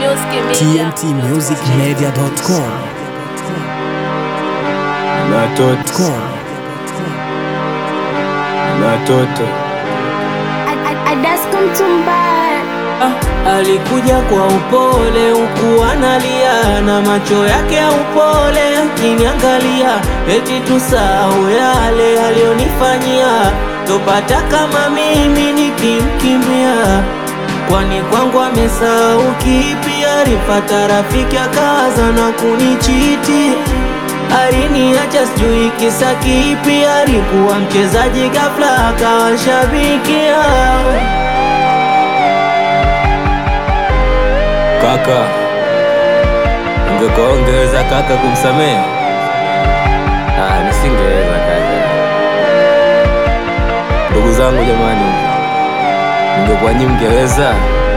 tmtmusicmedia.com. Natoto alikuja kwa upole huku analia na macho yake ya upole akiniangalia, eti tusahau yale alionifanyia, topata kama mimi nikimkimbia. Kwani kwangu amesahau kipi? Alipata rafiki akaza na kunichiti, aliniacha sijui kisa kipi. Alikuwa mchezaji ghafla akawa shabiki. kaka, ungeweza kaka kumsamehe? Nisingeweza kaka. Ndugu zangu jamani, ungekuwa nyinyi mngeweza.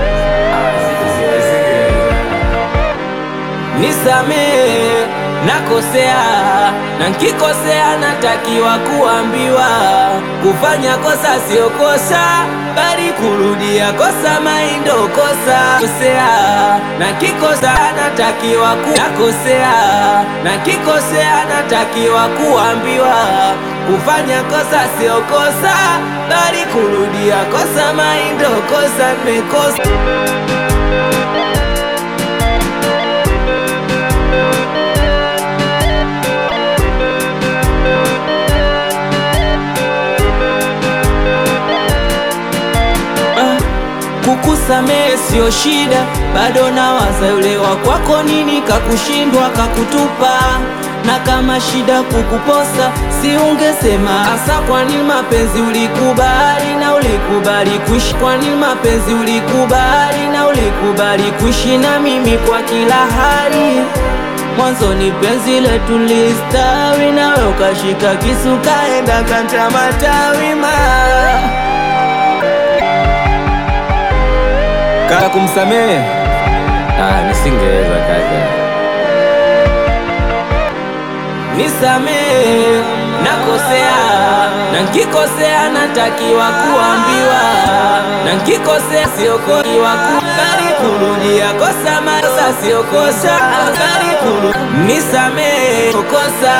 Nisamehe, nakosea, na nikikosea natakiwa kuambiwa. Kufanya kosa sio kosa, bali kurudia kosa maindo kosa. Kosea, na nikikosea natakiwa nakosea, na nikikosea natakiwa kuambiwa. Kufanya kosa sio kosa, bali kurudia kosa maindo kosa. Nimekosa. Kukusamehe sio shida, bado nawaza yule wa kwako, nini kakushindwa kakutupa. Na kama shida kukuposa, si ungesema hasa. Kwani mapenzi ulikubali na ulikubali kuishi? Kwani mapenzi ulikubali na ulikubali kuishi na mimi kwa kila hali? Mwanzoni penzi letu listawi, nawe ukashika kisu kaenda kata matawi. Kaka kumsamehe? Nisingeweza kaka. Nisamehe, nakosea, na nikikosea natakiwa kuambiwa. Na nikikosea sio kosa, bali kurudia kosa. Makosa sio kosa, bali kurudia. Nisamehe, kosa.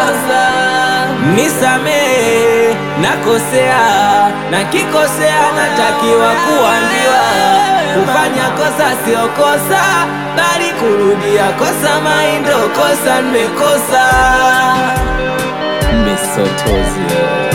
Nisamehe, nakosea, na nikikosea natakiwa kuambiwa. Kufanya kosa sio kosa, bali kurudia kosa maindo kosa. Nimekosa. Misotozi.